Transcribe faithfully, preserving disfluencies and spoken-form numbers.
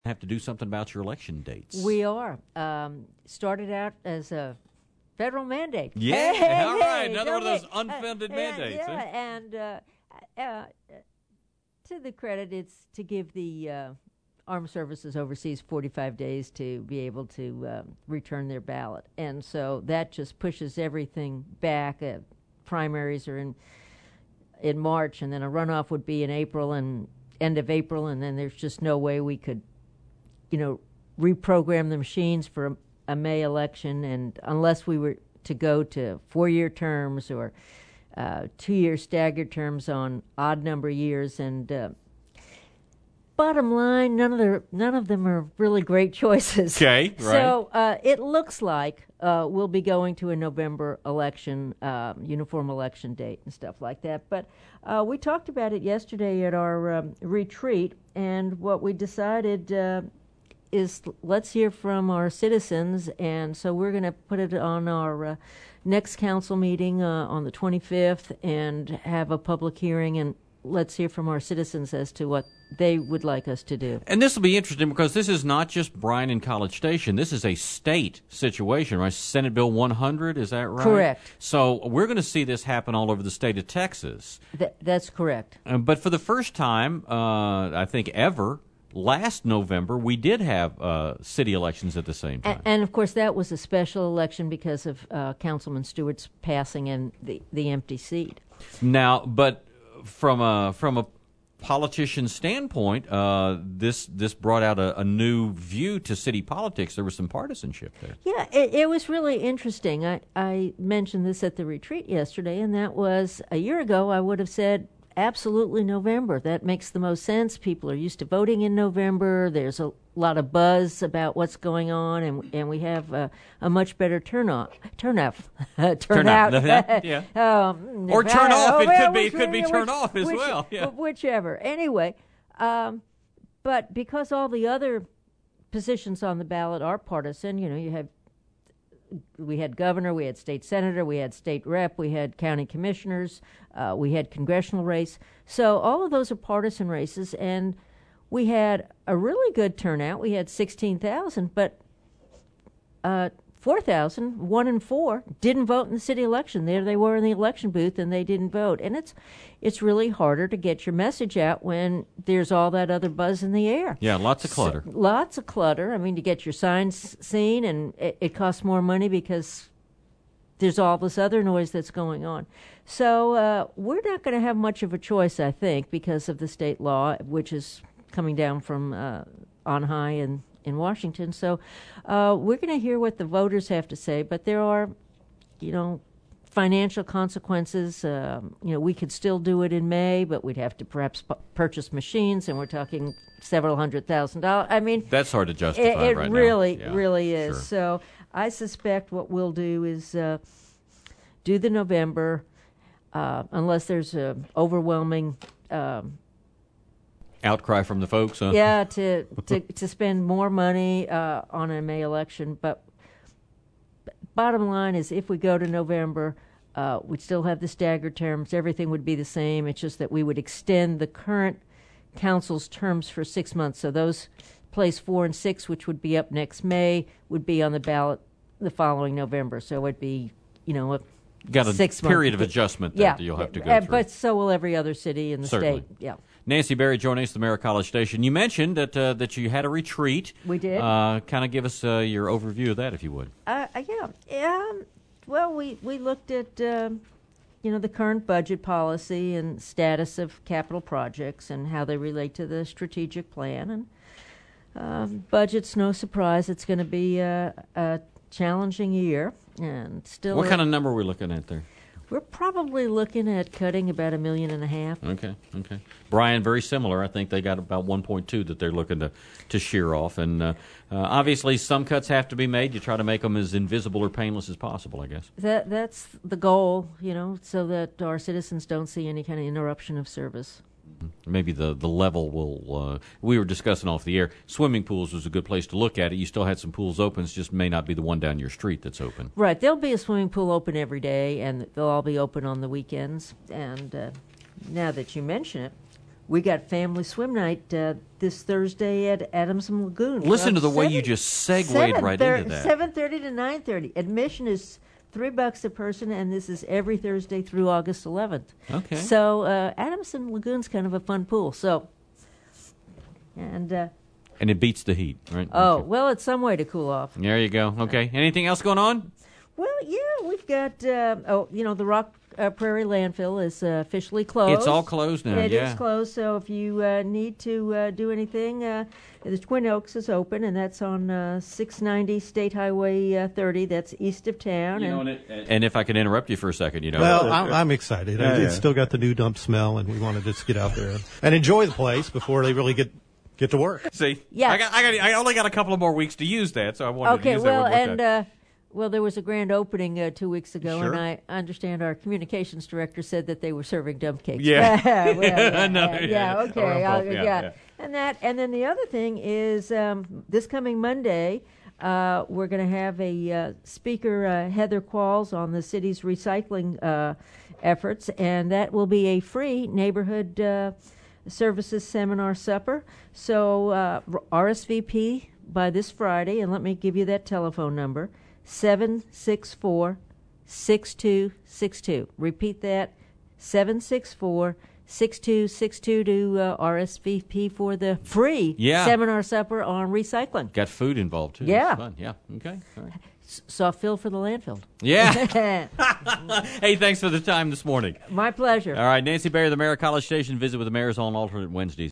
have to do something about your election dates. We are. Um, started out as a federal mandate. Yeah, hey, all right. hey, Another one of those uh, unfunded uh, mandates. Yeah, huh? and uh, uh, to the credit, it's to give the uh, Armed Services Overseas forty-five days to be able to uh, return their ballot. And so that just pushes everything back. Uh, primaries are in in March, and then a runoff would be in April and end of April, and then there's just no way we could, you know, reprogram the machines for a, a May election, and unless we were to go to four-year terms or uh, two-year staggered terms on odd number years, and uh, bottom line, none of the none of them are really great choices. Okay, right. So uh, it looks like uh, we'll be going to a November election, um, uniform election date and stuff like that. But uh, we talked about it yesterday at our um, retreat, and what we decided uh, is let's hear from our citizens, and so we're going to put it on our uh, next council meeting uh, on the twenty-fifth and have a public hearing, and let's hear from our citizens as to what they would like us to do. And this will be interesting because this is not just Bryan and College Station. This is a state situation, right? Senate Bill one hundred, is that right? Correct. So we're going to see this happen all over the state of Texas. Th- that's correct. Uh, but for the first time, uh, I think ever, last November, we did have uh, city elections at the same time. And, and, of course, that was a special election because of uh, Councilman Stewart's passing and the, the empty seat. Now, but from a, from a politician standpoint, uh, this this brought out a, a new view to city politics. There was some partisanship there. Yeah, it, it was really interesting. I, I mentioned this at the retreat yesterday, and that was a year ago I would have said absolutely November. That makes the most sense. People are used to voting in November. There's a lot of buzz about what's going on, and and we have a, a much better turnout. Turnout. turnout. Turnout. Yeah. um, Or turn off. Oh, It well, could be. It which- could be which- turn off as which- well. Yeah. Whichever. Anyway, um, but because all the other positions on the ballot are partisan, you know, you have we had governor, we had state senator, we had state rep, we had county commissioners, uh, we had congressional race. So all of those are partisan races, and we had a really good turnout. We had sixteen thousand, but uh, four thousand, one in four, didn't vote in the city election. There they were in the election booth, and they didn't vote. And it's it's really harder to get your message out when there's all that other buzz in the air. Yeah, lots of clutter. So, lots of clutter. I mean, to get your signs seen, and it, it costs more money because there's all this other noise that's going on. So uh, we're not going to have much of a choice, I think, because of the state law, which is coming down from uh, on high in, in Washington. So uh, we're going to hear what the voters have to say, but there are, you know, financial consequences. Um, you know, we could still do it in May, but we'd have to perhaps p- purchase machines, and we're talking several hundred thousand dollars. I mean, That's hard to justify it, it right really, now. Yeah, really is. sure. So I suspect what we'll do is uh, do the November, uh, unless there's a overwhelming um, Outcry from the folks, huh? yeah, to, to to spend more money uh, on a May election. But bottom line is, if we go to November, uh, we'd still have the staggered terms. Everything would be the same. It's just that we would extend the current council's terms for six months. So those place four and six, which would be up next May, would be on the ballot the following November. So it would be, you know, a Got a six period month, of adjustment that yeah, you'll have to go uh, through. But so will every other city in the Certainly. state. Yeah. Nancy Berry joining us, the mayor of College Station. You mentioned that uh, that you had a retreat. We did. Uh, kind of give us uh, your overview of that, if you would. Uh, uh, yeah. Um, well, we, we looked at, um, you know, the current budget policy and status of capital projects and how they relate to the strategic plan. And um, budget's no surprise. It's going to be a, a challenging year. And still, What kind of number are we looking at there? we're probably looking at cutting about a million and a half. Okay, okay. Bryan, very similar. I think they got about one point two that they're looking to, to shear off. And uh, uh, obviously some cuts have to be made. You try to make them as invisible or painless as possible, I guess. That That's the goal, you know, so that our citizens don't see any kind of interruption of service. Maybe the, the level will, uh, we were discussing off the air, swimming pools was a good place to look at it. You still had some pools open, it just may not be the one down your street that's open. Right. There'll be a swimming pool open every day, and they'll all be open on the weekends. And uh, now that you mention it, we got family swim night uh, this Thursday at Adamson Lagoon. Listen to the way seven, you just segued right thir- into that. seven thirty to nine thirty. Admission is three bucks a person, and this is every Thursday through August eleventh. Okay. So uh, Adamson Lagoon's kind of a fun pool. So, and uh, and it beats the heat, right? oh Okay. well, it's some way to cool off. There you go. Okay. Anything else going on? Well, yeah, we've got uh, oh, you know, the Rock uh, Prairie landfill is uh, officially closed. It's all closed now. It yeah. is closed, so if you uh, need to uh, do anything, uh, the Twin Oaks is open, and that's on uh, six ninety State Highway uh, thirty. That's east of town. You know, and, and, it, and if I could interrupt you for a second, you know. Well, I'm, I'm excited. Yeah, it's yeah. still got the new dump smell, and we want to just get out there and enjoy the place before they really get get to work. See, Yeah. I got, I got, I only got a couple of more weeks to use that, so I wanted to okay, use well, that one more and time. uh, well, there was a grand opening uh, two weeks ago, Sure. and I understand our communications director said that they were serving dump cakes. Yeah. well, yeah, No, yeah, yeah. yeah, Or okay, both, I'll- yeah, yeah. yeah. And that, and then the other thing is um, this coming Monday, uh, we're going to have a uh, speaker, uh, Heather Qualls, on the city's recycling uh, efforts, and that will be a free neighborhood uh, services seminar supper. So uh, R S V P by this Friday, and let me give you that telephone number, seven six four, six two six two. Repeat that, seven six four, six two six two to uh, R S V P for the free Yeah. seminar supper on recycling. Got food involved too. Yeah. That's fun. Yeah. Okay. All right. S- Saw Phil for the landfill. Yeah. Hey, thanks for the time this morning. My pleasure. All right, Nancy Berry, the mayor of College Station. Visit with the mayors on alternate Wednesdays.